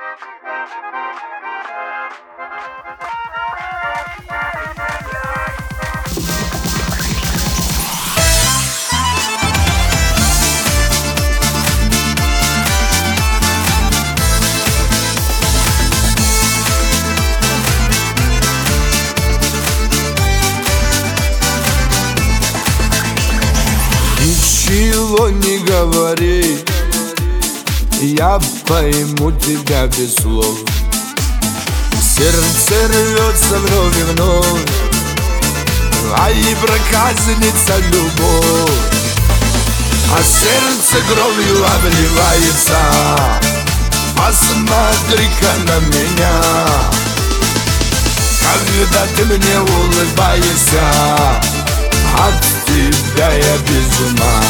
Ничего не говори, я пойму тебя без слов. Сердце рвется вновь и вновь, а и проказница любовь. А сердце кровью обливается, посмотри-ка на меня. Когда ты мне улыбаешься, от тебя я без ума.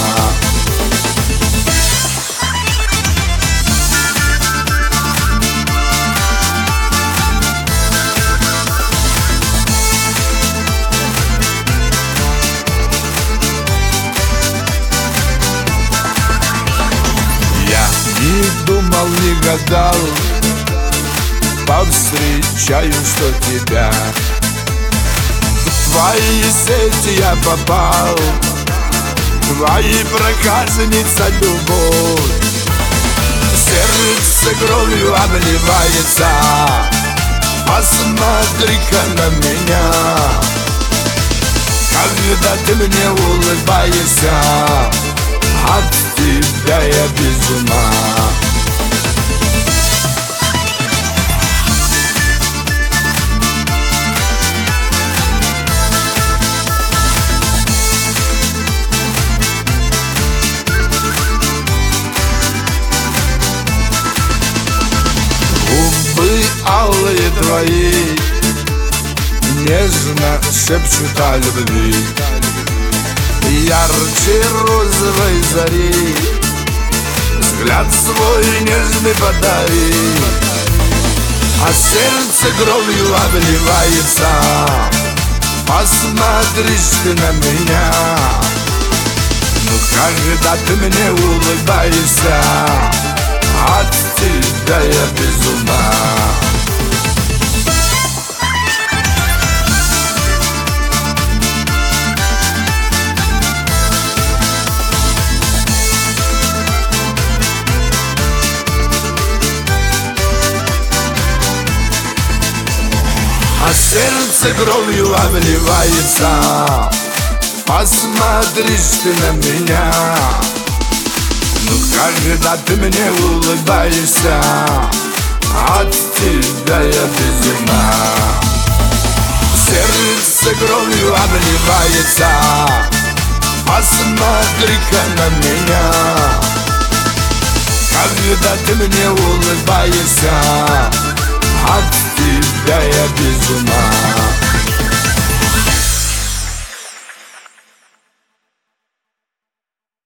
Я не думал, не гадал, повстречаю, что тебя. В твои сети я попал, твои проказница любовь. Сердце кровью обливается, посмотри-ка на меня. Когда ты мне улыбаешься, от тебя я без ума. Губы алые твои нежно шепчут о любви. Ярче розовой зари взгляд свой нежный подари. А сердце кровью обливается, посмотришь ты на меня. Ну когда ты мне улыбаешься, от тебя я без ума. А сердце кровью обливается, посмотришь ты на меня. Ну когда ты мне улыбаешься, от тебя я без ума. Сердце кровью обливается, посмотри-ка на меня. Когда ты мне улыбаешься, от тебя я без ума.